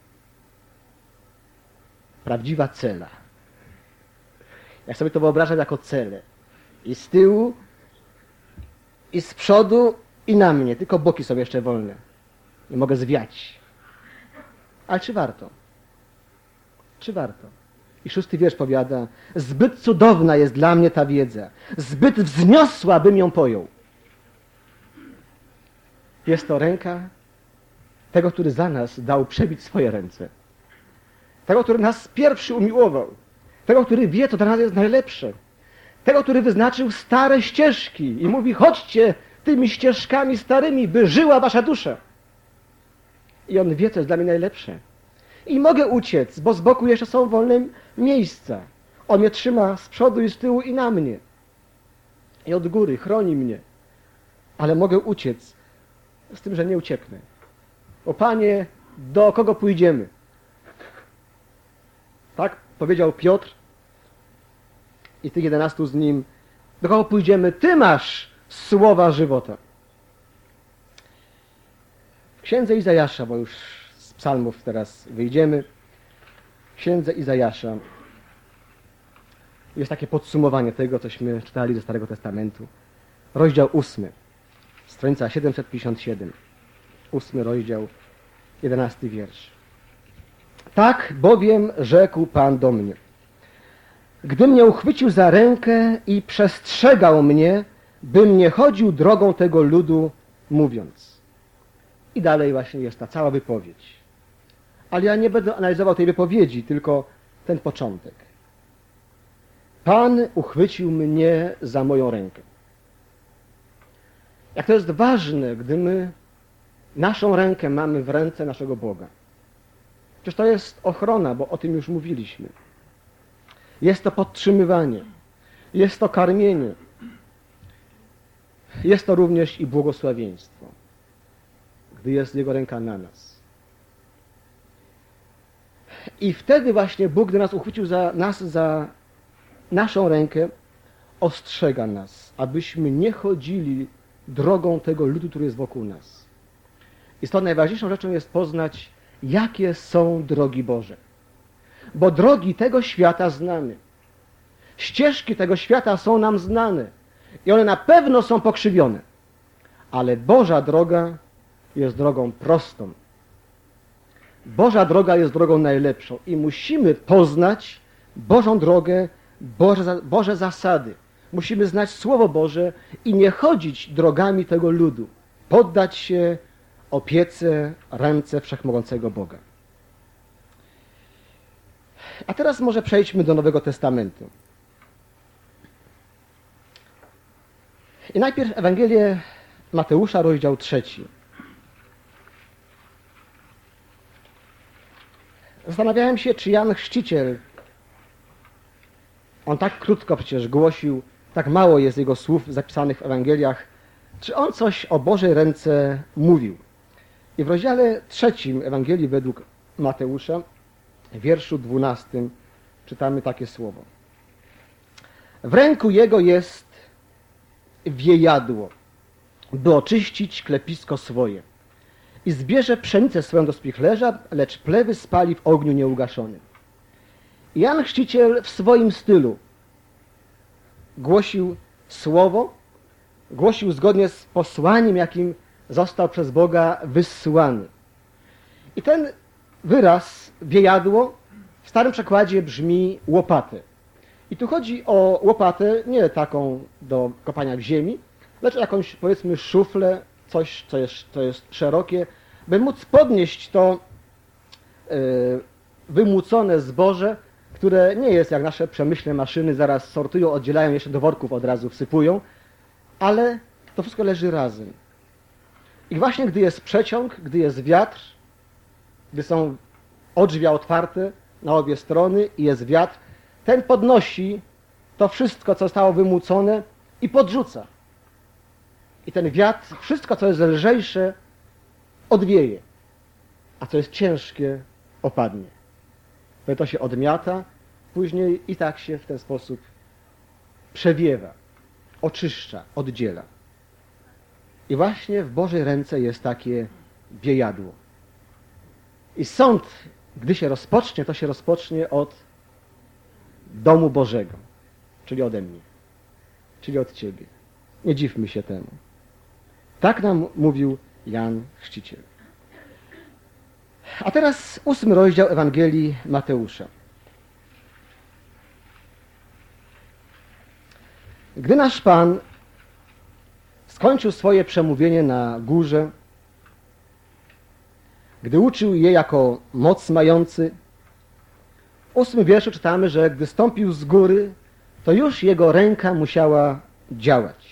Prawdziwa cela. Ja sobie to wyobrażam jako celę. I z tyłu, i z przodu, i na mnie. Tylko boki są jeszcze wolne. Nie mogę zwiać. Ale czy warto? Czy warto? I szósty wiersz powiada, zbyt cudowna jest dla mnie ta wiedza. Zbyt wzniosła, bym ją pojął. Jest to ręka tego, który za nas dał przebić swoje ręce. Tego, który nas pierwszy umiłował. Tego, który wie, co dla nas jest najlepsze. Tego, który wyznaczył stare ścieżki i mówi, chodźcie tymi ścieżkami starymi, by żyła wasza dusza. I on wie, co jest dla mnie najlepsze. I mogę uciec, bo z boku jeszcze są wolne miejsca. On mnie trzyma z przodu i z tyłu i na mnie. I od góry chroni mnie. Ale mogę uciec z tym, że nie ucieknę. O Panie, do kogo pójdziemy? Tak powiedział Piotr i tych jedenastu z nim. Do kogo pójdziemy? Ty masz słowa żywota. W księdze Izajasza, bo już z psalmów teraz wyjdziemy. W księdze Izajasza jest takie podsumowanie tego, cośmy czytali ze Starego Testamentu. Rozdział ósmy, stronica siedemset pięćdziesiąt siedem. Ósmy rozdział, jedenasty wiersz. Tak bowiem rzekł Pan do mnie. Gdy mnie uchwycił za rękę i przestrzegał mnie, bym nie chodził drogą tego ludu, mówiąc. I dalej właśnie jest ta cała wypowiedź. Ale ja nie będę analizował tej wypowiedzi, tylko ten początek. Pan uchwycił mnie za moją rękę. Jak to jest ważne, gdy my naszą rękę mamy w ręce naszego Boga. Przecież to jest ochrona, bo o tym już mówiliśmy. Jest to podtrzymywanie. Jest to karmienie. Jest to również i błogosławieństwo, gdy jest Jego ręka na nas. I wtedy właśnie Bóg, gdy nas uchwycił za nas za naszą rękę, ostrzega nas, abyśmy nie chodzili drogą tego ludu, który jest wokół nas. I stąd najważniejszą rzeczą jest poznać, jakie są drogi Boże. Bo drogi tego świata znamy. Ścieżki tego świata są nam znane. I one na pewno są pokrzywione. Ale Boża droga jest drogą prostą. Boża droga jest drogą najlepszą. I musimy poznać Bożą drogę, Boże, Boże zasady. Musimy znać Słowo Boże i nie chodzić drogami tego ludu. Poddać się opiece, ręce Wszechmogącego Boga. A teraz może przejdźmy do Nowego Testamentu. I najpierw Ewangelię Mateusza, rozdział trzeci. Zastanawiałem się, czy Jan Chrzciciel, on tak krótko przecież głosił, tak mało jest jego słów zapisanych w Ewangeliach, czy on coś o Bożej ręce mówił. I w rozdziale trzecim Ewangelii według Mateusza, w wierszu dwunastym, czytamy takie słowo. W ręku jego jest wiejadło, by oczyścić klepisko swoje. I zbierze pszenicę swoją do spichlerza, lecz plewy spali w ogniu nieugaszonym. Jan Chrzciciel w swoim stylu głosił słowo, głosił zgodnie z posłaniem, jakim został przez Boga wysłany. I ten wyraz wiejadło w starym przekładzie brzmi łopatę. I tu chodzi o łopatę nie taką do kopania w ziemi, lecz jakąś, powiedzmy, szuflę, coś, co jest, co jest szerokie, by móc podnieść to yy, wymłócone zboże, które nie jest jak nasze przemyślne maszyny, zaraz sortują, oddzielają, jeszcze do worków od razu wsypują, ale to wszystko leży razem. I właśnie gdy jest przeciąg, gdy jest wiatr, gdy są odrzwia otwarte na obie strony i jest wiatr, ten podnosi to wszystko, co zostało wymłócone i podrzuca. I ten wiatr, wszystko, co jest lżejsze, odwieje, a co jest ciężkie, opadnie. To się odmiata, później i tak się w ten sposób przewiewa, oczyszcza, oddziela. I właśnie w Bożej ręce jest takie wiejadło. I sąd, gdy się rozpocznie, to się rozpocznie od domu Bożego, czyli ode mnie, czyli od Ciebie. Nie dziwmy się temu. Tak nam mówił Jan Chrzciciel. A teraz ósmy rozdział Ewangelii Mateusza. Gdy nasz Pan skończył swoje przemówienie na górze, gdy uczył je jako moc mający, w ósmym wierszu czytamy, że gdy stąpił z góry, to już jego ręka musiała działać.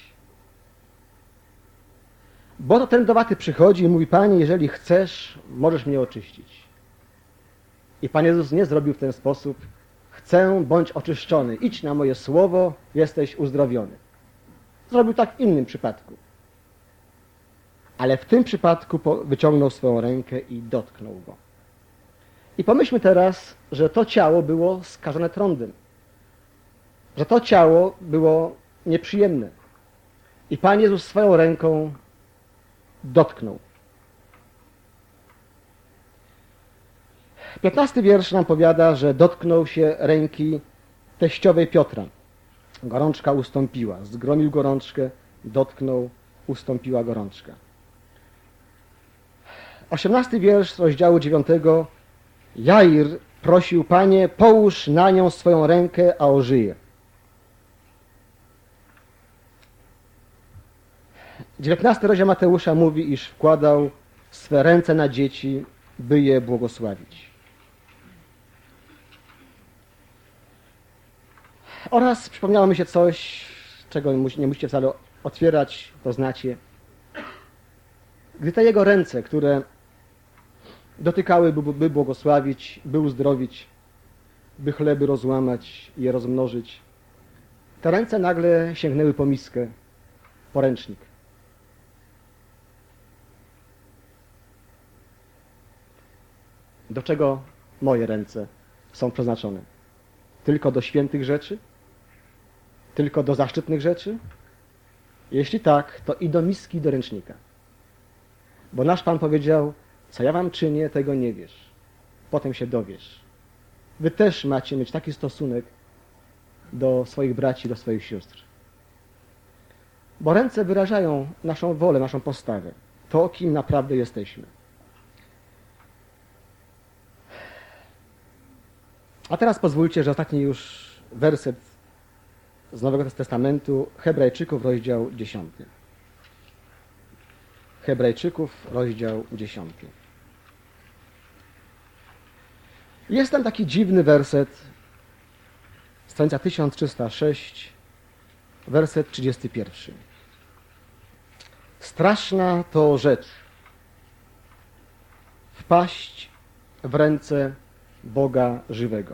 Bo to ten dowaty przychodzi i mówi: Panie, jeżeli chcesz, możesz mnie oczyścić. I Pan Jezus nie zrobił w ten sposób: chcę, bądź oczyszczony, idź na moje słowo, jesteś uzdrowiony. Zrobił tak w innym przypadku. Ale w tym przypadku wyciągnął swoją rękę i dotknął go. I pomyślmy teraz, że to ciało było skażone trądem. Że to ciało było nieprzyjemne. I Pan Jezus swoją ręką dotknął. Piętnasty wiersz nam powiada, że dotknął się ręki teściowej Piotra. Gorączka ustąpiła. Zgromił gorączkę, dotknął, ustąpiła gorączka. Osiemnasty wiersz z rozdziału dziewiątego. Jair prosił: Panie, połóż na nią swoją rękę, a ożyje. dziewiętnasty rozdział Mateusza mówi, iż wkładał swe ręce na dzieci, by je błogosławić. Oraz przypomniało mi się coś, czego nie musicie wcale otwierać, to znacie. Gdy te jego ręce, które dotykały, by, by błogosławić, by uzdrowić, by chleby rozłamać i je rozmnożyć, te ręce nagle sięgnęły po miskę, po ręcznik. Do czego moje ręce są przeznaczone? Tylko do świętych rzeczy? Tylko do zaszczytnych rzeczy? Jeśli tak, to i do miski, i do ręcznika. Bo nasz Pan powiedział: co ja wam czynię, tego nie wiesz. Potem się dowiesz. Wy też macie mieć taki stosunek do swoich braci, do swoich sióstr. Bo ręce wyrażają naszą wolę, naszą postawę. To, kim naprawdę jesteśmy. A teraz pozwólcie, że ostatni już werset z Nowego Testamentu, Hebrajczyków, rozdział dziesiąty. Hebrajczyków, rozdział dziesiąty. Jest tam taki dziwny werset, stranica tysiąc trzysta sześć, werset trzydziesty pierwszy. Straszna to rzecz, wpaść w ręce Boga żywego.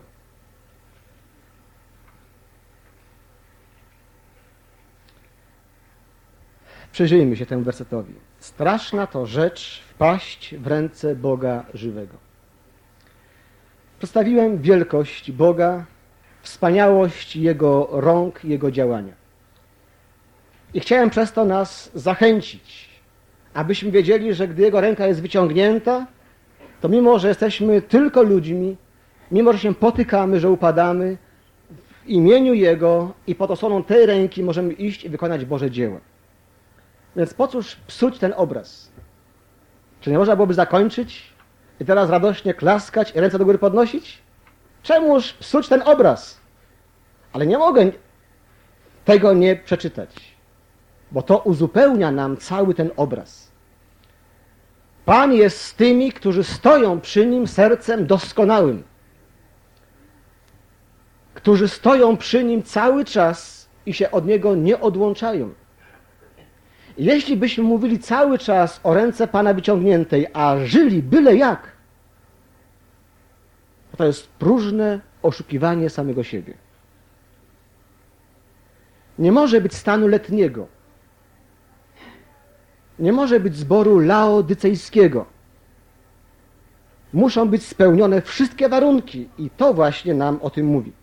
Przyjrzyjmy się temu wersetowi. Straszna to rzecz wpaść w ręce Boga żywego. Przedstawiłem wielkość Boga, wspaniałość Jego rąk, Jego działania. I chciałem przez to nas zachęcić, abyśmy wiedzieli, że gdy Jego ręka jest wyciągnięta, to mimo, że jesteśmy tylko ludźmi, mimo, że się potykamy, że upadamy, w imieniu Jego i pod osłoną tej ręki możemy iść i wykonać Boże dzieło. Więc po cóż psuć ten obraz? Czy nie można byłoby zakończyć i teraz radośnie klaskać i ręce do góry podnosić? Czemuż psuć ten obraz? Ale nie mogę tego nie przeczytać, bo to uzupełnia nam cały ten obraz. Pan jest z tymi, którzy stoją przy Nim sercem doskonałym, którzy stoją przy Nim cały czas i się od Niego nie odłączają. Jeśli byśmy mówili cały czas o ręce Pana wyciągniętej, a żyli byle jak, to jest próżne oszukiwanie samego siebie. Nie może być stanu letniego. Nie może być zboru laodycejskiego. Muszą być spełnione wszystkie warunki i to właśnie nam o tym mówi.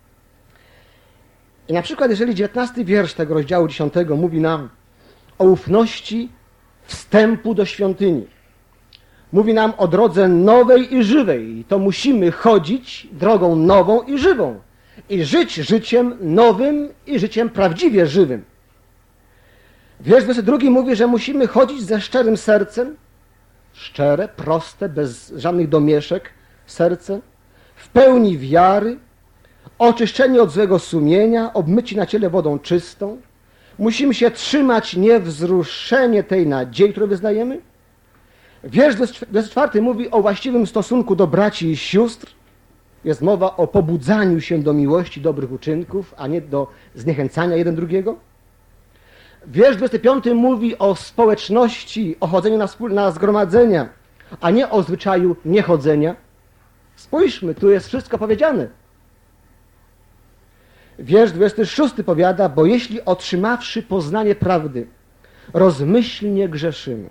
I na przykład jeżeli dziewiętnasty wiersz tego rozdziału dziesiątego mówi nam o ufności wstępu do świątyni. Mówi nam o drodze nowej i żywej. I to musimy chodzić drogą nową i żywą. I żyć życiem nowym i życiem prawdziwie żywym. Wiersz dwudziesty drugi mówi, że musimy chodzić ze szczerym sercem, szczere, proste, bez żadnych domieszek serce, w pełni wiary, oczyszczeni od złego sumienia, obmyci na ciele wodą czystą. Musimy się trzymać niewzruszenie tej nadziei, którą wyznajemy. Wiersz dwudziesty czwarty mówi o właściwym stosunku do braci i sióstr. Jest mowa o pobudzaniu się do miłości, dobrych uczynków, a nie do zniechęcania jeden drugiego. Wiersz dwudziesty piąty mówi o społeczności, o chodzeniu na, na zgromadzenia, a nie o zwyczaju niechodzenia. Spójrzmy, tu jest wszystko powiedziane. Wiersz dwudziesty szósty powiada, bo jeśli otrzymawszy poznanie prawdy, rozmyślnie grzeszymy.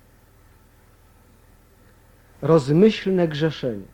Rozmyślne grzeszenie.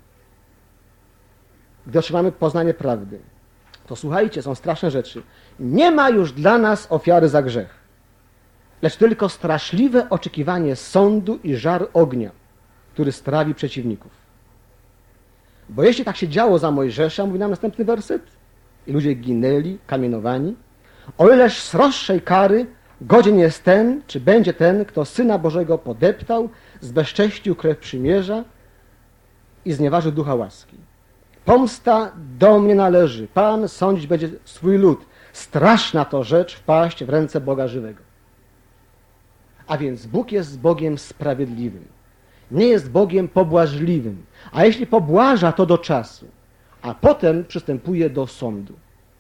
Gdy otrzymamy poznanie prawdy, to słuchajcie, są straszne rzeczy. Nie ma już dla nas ofiary za grzech, lecz tylko straszliwe oczekiwanie sądu i żar ognia, który strawi przeciwników. Bo jeśli tak się działo za Mojżesza, mówi nam następny werset, i ludzie ginęli, kamienowani, o ileż sroższej kary godzien jest ten, czy będzie ten, kto Syna Bożego podeptał, zbezcześcił krew przymierza i znieważył ducha łaski. Pomsta do mnie należy, Pan sądzić będzie swój lud. Straszna to rzecz wpaść w ręce Boga żywego. A więc Bóg jest Bogiem sprawiedliwym. Nie jest Bogiem pobłażliwym. A jeśli pobłaża, to do czasu. A potem przystępuje do sądu.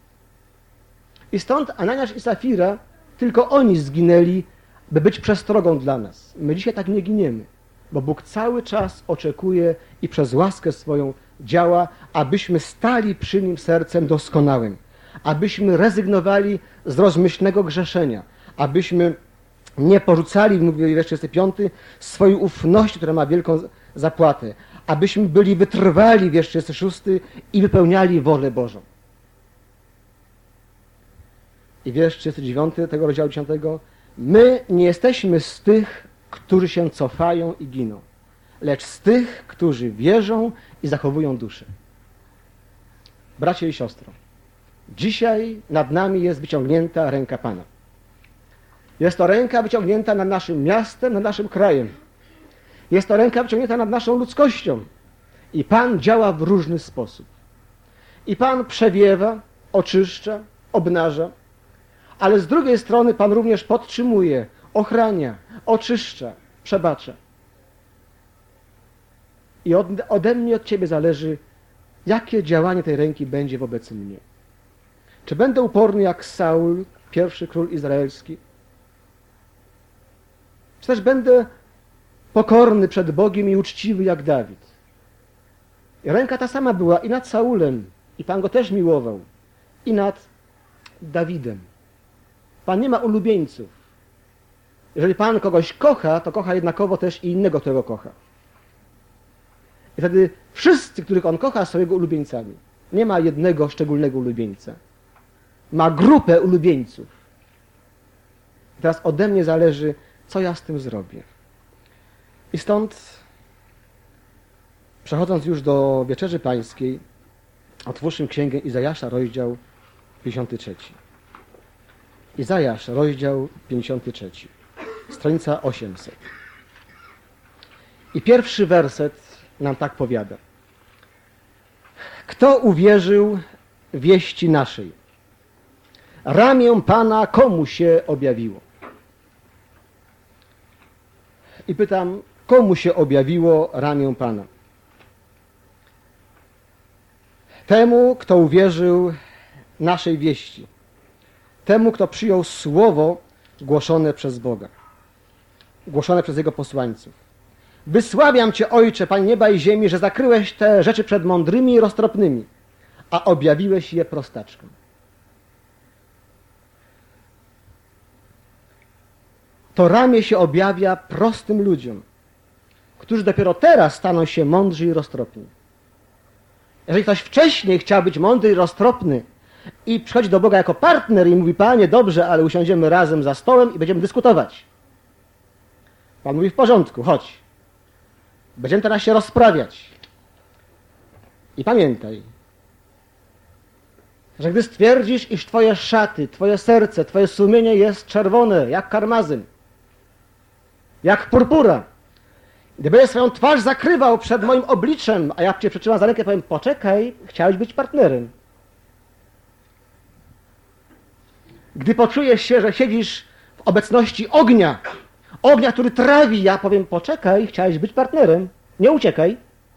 I stąd Ananiasz i Safira, tylko oni zginęli, by być przestrogą dla nas. My dzisiaj tak nie giniemy, bo Bóg cały czas oczekuje i przez łaskę swoją działa, abyśmy stali przy Nim sercem doskonałym, abyśmy rezygnowali z rozmyślnego grzeszenia, abyśmy nie porzucali, mówi wiersz trzydziesty piąty, swojej ufności, która ma wielką zapłatę, abyśmy byli wytrwali, wiersz trzydziesty szósty, i wypełniali wolę Bożą. I wiersz trzydziesty dziewiąty tego rozdziału dziesiątego, my nie jesteśmy z tych, którzy się cofają i giną, lecz z tych, którzy wierzą i zachowują duszę. Bracie i siostro, dzisiaj nad nami jest wyciągnięta ręka Pana. Jest to ręka wyciągnięta nad naszym miastem, nad naszym krajem. Jest to ręka wyciągnięta nad naszą ludzkością. I Pan działa w różny sposób. I Pan przewiewa, oczyszcza, obnaża, ale z drugiej strony Pan również podtrzymuje, ochrania, oczyszcza, przebacza. I od, ode mnie, od Ciebie zależy, jakie działanie tej ręki będzie wobec mnie. Czy będę uporny jak Saul, pierwszy król izraelski? Czy też będę pokorny przed Bogiem i uczciwy jak Dawid? I ręka ta sama była i nad Saulem, i Pan go też miłował, i nad Dawidem. Pan nie ma ulubieńców. Jeżeli Pan kogoś kocha, to kocha jednakowo też i innego, którego kocha. I wtedy wszyscy, których On kocha, są Jego ulubieńcami. Nie ma jednego szczególnego ulubieńca. Ma grupę ulubieńców. I teraz ode mnie zależy, co ja z tym zrobię. I stąd, przechodząc już do Wieczerzy Pańskiej, otwórzmy Księgę Izajasza, rozdział pięćdziesiąty trzeci. Izajasz, rozdział pięćdziesiąty trzeci. Stranica osiemset. I pierwszy werset nam tak powiada. Kto uwierzył wieści naszej? Ramię Pana komu się objawiło? I pytam, komu się objawiło ramię Pana? Temu, kto uwierzył naszej wieści. Temu, kto przyjął słowo głoszone przez Boga. Głoszone przez Jego posłańców. Wysławiam Cię, Ojcze, Panie nieba i ziemi, że zakryłeś te rzeczy przed mądrymi i roztropnymi, a objawiłeś je prostaczkom. To ramię się objawia prostym ludziom, którzy dopiero teraz staną się mądrzy i roztropni. Jeżeli ktoś wcześniej chciał być mądry i roztropny i przychodzi do Boga jako partner i mówi, Panie, dobrze, ale usiądziemy razem za stołem i będziemy dyskutować. Pan mówi, w porządku, chodź. Będziemy teraz się rozprawiać. I pamiętaj, że gdy stwierdzisz, iż Twoje szaty, Twoje serce, Twoje sumienie jest czerwone, jak karmazyn, jak purpura, gdy będziesz swoją twarz zakrywał przed moim obliczem, a ja Cię przytrzymam za rękę i powiem, poczekaj, chciałeś być partnerem. Gdy poczujesz się, że siedzisz w obecności ognia, ognia, który trawi, ja powiem, poczekaj, chciałeś być partnerem, nie uciekaj.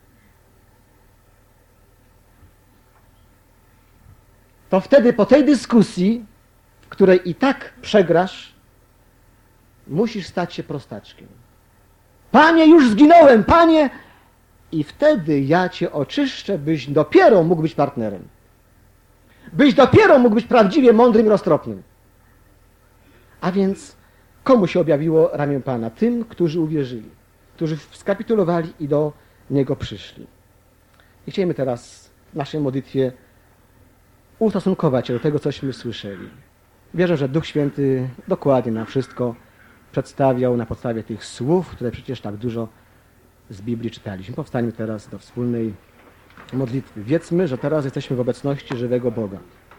To wtedy po tej dyskusji, w której i tak przegrasz, musisz stać się prostaczkiem. Panie, już zginąłem, Panie! I wtedy ja Cię oczyszczę, byś dopiero mógł być partnerem. Byś dopiero mógł być prawdziwie mądrym i roztropnym. A więc komu się objawiło ramię Pana? Tym, którzy uwierzyli, którzy skapitulowali i do Niego przyszli. I chcielibyśmy teraz w naszej modlitwie ustosunkować się do tego, cośmy słyszeli. Wierzę, że Duch Święty dokładnie nam wszystko przedstawiał na podstawie tych słów, które przecież tak dużo z Biblii czytaliśmy. Powstańmy teraz do wspólnej modlitwy. Wiedzmy, że teraz jesteśmy w obecności żywego Boga.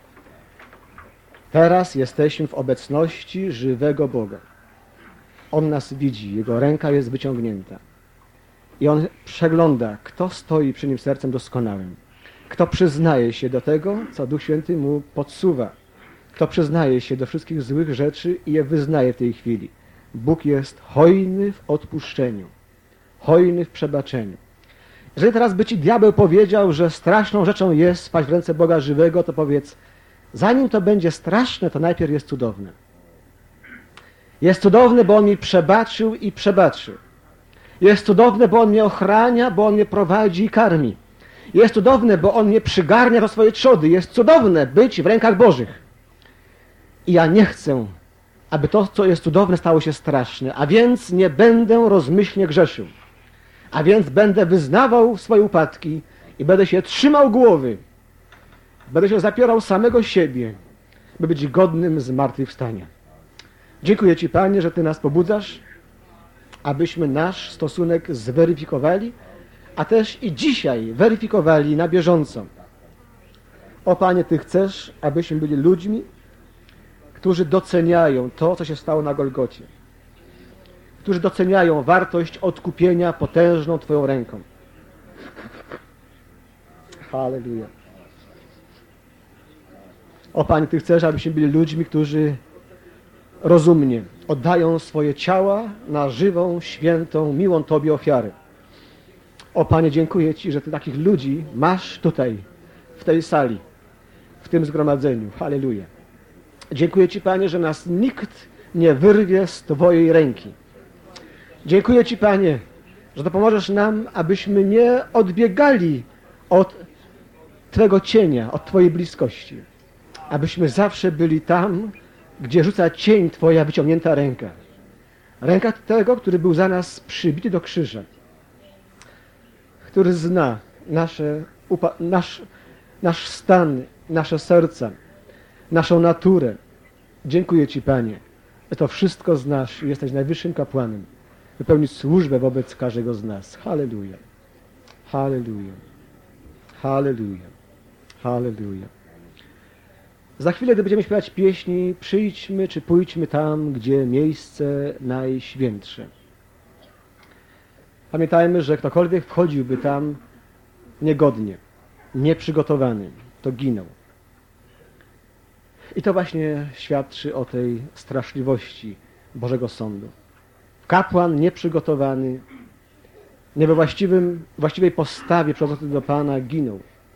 Teraz jesteśmy w obecności żywego Boga. On nas widzi, Jego ręka jest wyciągnięta. I On przegląda, kto stoi przy Nim sercem doskonałym. Kto przyznaje się do tego, co Duch Święty mu podsuwa. Kto przyznaje się do wszystkich złych rzeczy i je wyznaje w tej chwili. Bóg jest hojny w odpuszczeniu, hojny w przebaczeniu. Jeżeli teraz by Ci diabeł powiedział, że straszną rzeczą jest spać w ręce Boga żywego, to powiedz, zanim to będzie straszne, to najpierw jest cudowne. Jest cudowne, bo On mi przebaczył i przebaczy. Jest cudowne, bo On mnie ochrania, bo On mnie prowadzi i karmi. Jest cudowne, bo On mnie przygarnia do swojej trzody. Jest cudowne być w rękach Bożych. I ja nie chcę, aby to, co jest cudowne, stało się straszne. A więc nie będę rozmyślnie grzeszył. A więc będę wyznawał swoje upadki i będę się trzymał głowy. Będę się zapierał samego siebie, by być godnym zmartwychwstania. Dziękuję Ci, Panie, że Ty nas pobudzasz, abyśmy nasz stosunek zweryfikowali, a też i dzisiaj weryfikowali na bieżąco. O Panie, Ty chcesz, abyśmy byli ludźmi, którzy doceniają to, co się stało na Golgocie. Którzy doceniają wartość odkupienia potężną Twoją ręką. Halleluja. O Panie, Ty chcesz, abyśmy byli ludźmi, którzy rozumnie oddają swoje ciała na żywą, świętą, miłą Tobie ofiarę. O Panie, dziękuję Ci, że Ty takich ludzi masz tutaj, w tej sali, w tym zgromadzeniu. Halleluja. Dziękuję Ci, Panie, że nas nikt nie wyrwie z Twojej ręki. Dziękuję Ci, Panie, że dopomożesz nam, abyśmy nie odbiegali od Twego cienia, od Twojej bliskości. Abyśmy zawsze byli tam, gdzie rzuca cień Twoja wyciągnięta ręka. Ręka tego, który był za nas przybity do krzyża. Który zna nasze, upa- nasz, nasz stan, nasze serca, naszą naturę. Dziękuję Ci, Panie, że to wszystko znasz i jesteś najwyższym kapłanem. Wypełnić służbę wobec każdego z nas. Halleluja. Halleluja. Halleluja. Halleluja. Za chwilę, gdy będziemy śpiewać pieśni, przyjdźmy czy pójdźmy tam, gdzie miejsce najświętsze. Pamiętajmy, że ktokolwiek wchodziłby tam niegodnie, nieprzygotowany, to ginął. I to właśnie świadczy o tej straszliwości Bożego Sądu. Kapłan nieprzygotowany, nie we właściwym, właściwej postawie przychodzący do Pana ginął.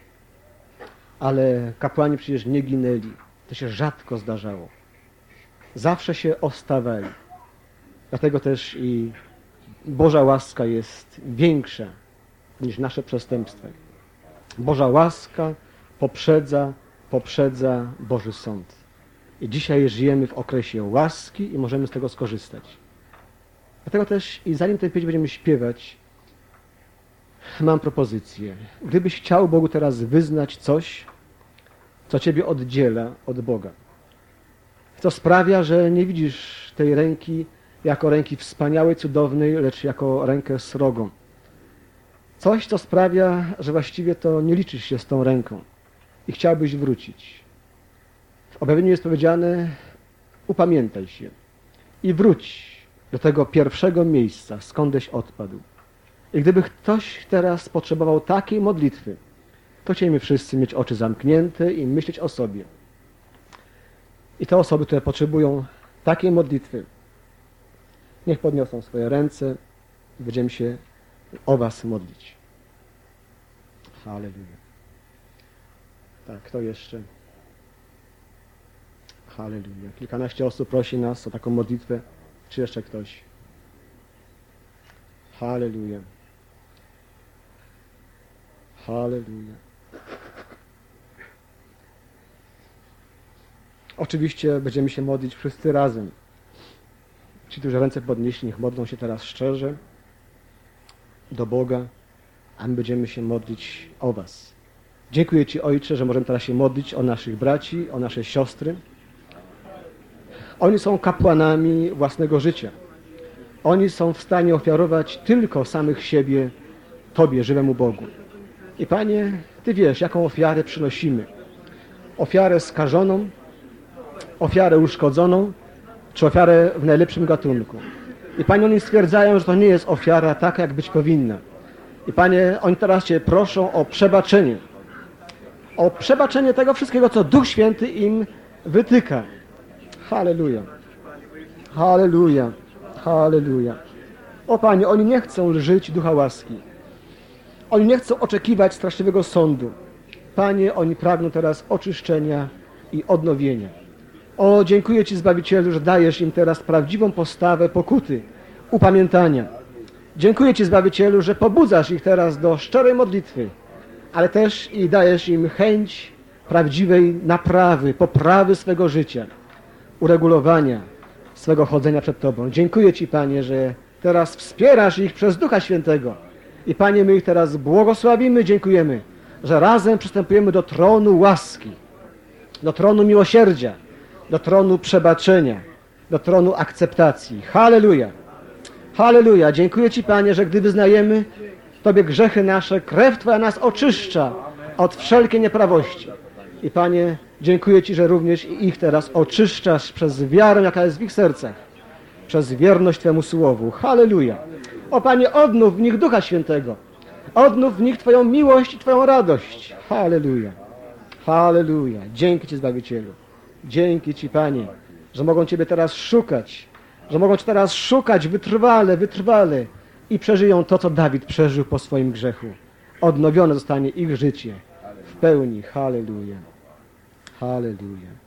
Ale kapłani przecież nie ginęli. To się rzadko zdarzało. Zawsze się ostawali. Dlatego też i Boża łaska jest większa niż nasze przestępstwa. Boża łaska poprzedza, poprzedza Boży Sąd. I dzisiaj żyjemy w okresie łaski i możemy z tego skorzystać. Dlatego też i zanim tę pieśń będziemy śpiewać, mam propozycję. Gdybyś chciał Bogu teraz wyznać coś, co Ciebie oddziela od Boga, co sprawia, że nie widzisz tej ręki jako ręki wspaniałej, cudownej, lecz jako rękę srogą. Coś, co sprawia, że właściwie to nie liczysz się z tą ręką i chciałbyś wrócić. W objawieniu jest powiedziane: upamiętaj się i wróć do tego pierwszego miejsca, skądeś odpadł. I gdyby ktoś teraz potrzebował takiej modlitwy, to chcielibyśmy wszyscy mieć oczy zamknięte i myśleć o sobie. I te osoby, które potrzebują takiej modlitwy, niech podniosą swoje ręce i będziemy się o Was modlić. Halleluja. Tak, kto jeszcze? Halleluja. Kilkanaście osób prosi nas o taką modlitwę. Czy jeszcze ktoś? Halleluja. Halleluja. Oczywiście będziemy się modlić wszyscy razem. Ci, którzy ręce podnieśli, niech modlą się teraz szczerze do Boga, a my będziemy się modlić o Was. Dziękuję Ci, Ojcze, że możemy teraz się modlić o naszych braci, o nasze siostry. Oni są kapłanami własnego życia. Oni są w stanie ofiarować tylko samych siebie Tobie, żywemu Bogu. I Panie, Ty wiesz, jaką ofiarę przynosimy. Ofiarę skażoną, ofiarę uszkodzoną, czy ofiarę w najlepszym gatunku. I Panie, oni stwierdzają, że to nie jest ofiara taka, jak być powinna. I Panie, oni teraz Cię proszą o przebaczenie. O przebaczenie tego wszystkiego, co Duch Święty im wytyka. Halleluja. Halleluja. Halleluja. O Panie, oni nie chcą żyć ducha łaski. Oni nie chcą oczekiwać straszliwego sądu. Panie, oni pragną teraz oczyszczenia i odnowienia. O, dziękuję Ci, Zbawicielu, że dajesz im teraz prawdziwą postawę pokuty, upamiętania. Dziękuję Ci, Zbawicielu, że pobudzasz ich teraz do szczerej modlitwy, ale też i dajesz im chęć prawdziwej naprawy, poprawy swego życia, uregulowania swego chodzenia przed Tobą. Dziękuję Ci, Panie, że teraz wspierasz ich przez Ducha Świętego. I Panie, my ich teraz błogosławimy, dziękujemy, że razem przystępujemy do tronu łaski, do tronu miłosierdzia, do tronu przebaczenia, do tronu akceptacji. Halleluja! Halleluja! Dziękuję Ci, Panie, że gdy wyznajemy Tobie grzechy nasze, krew Twoja nas oczyszcza od wszelkiej nieprawości. I Panie, dziękuję Ci, że również ich teraz oczyszczasz przez wiarę, jaka jest w ich sercach, przez wierność Twemu słowu. Halleluja! O Panie, odnów w nich Ducha Świętego. Odnów w nich Twoją miłość i Twoją radość. Halleluja! Halleluja! Dzięki Ci, Zbawicielu. Dzięki Ci, Panie, że mogą Ciebie teraz szukać, że mogą Cię teraz szukać wytrwale, wytrwale i przeżyją to, co Dawid przeżył po swoim grzechu. Odnowione zostanie ich życie w pełni. Halleluja. Halleluja.